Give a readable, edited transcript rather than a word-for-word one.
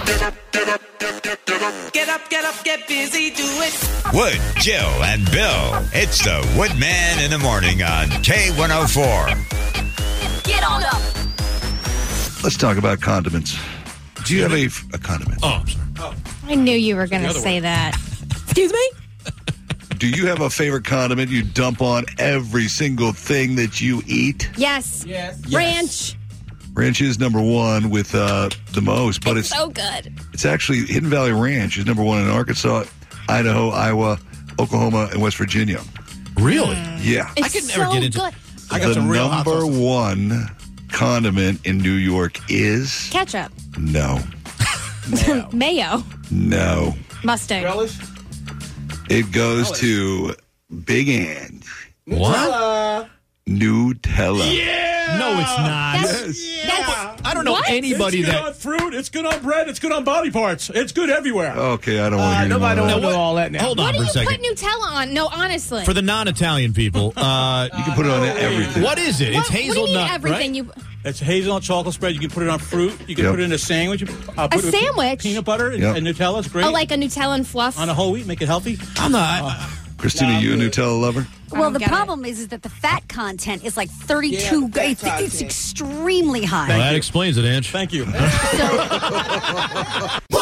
Get up, get busy, do it. Wood, Jill, and Bill. It's the Woodman in the Morning on K104. Get on up. Let's talk about condiments. Do you have a condiment? Oh, I'm sorry. I knew you were going to say that. Excuse me? Do you have a favorite condiment you dump on every single thing that you eat? Yes. Ranch. Ranch is number one with the most, but it's so good. It's actually Hidden Valley Ranch is number one in Arkansas, Idaho, Iowa, Oklahoma, and West Virginia. Really? Yeah. It's I could never so get into good. I got The some real hot number sauces. one condiment in New York is Ketchup. no. Mayo. No. Mustard. Relish? It goes to Big Ange. What? Nutella. No, it's not. That's I don't know What? anybody It's good that. on fruit. It's good on bread. It's good on body parts. It's good everywhere. Okay, I don't want to hear Nobody anymore. don't know all that now. Hold what on do for a you second. put Nutella on? No, honestly. For the non-Italian people, You can put it on everything. what is it? It's what do you hazelnut, mean everything? right? You It's hazelnut chocolate spread. You can put it on fruit. You can Yep. put it in a sandwich. Put it with sandwich? Peanut butter and, Yep. and Nutella. It's great. oh, like a Nutella and fluff. on a whole wheat. Make it healthy. I'm not. Christina, you a Nutella lover? Well, the get it. problem is that the fat content is like 32. Yeah, fat It's content. extremely high. Well, that explains it, Ange. Thank you.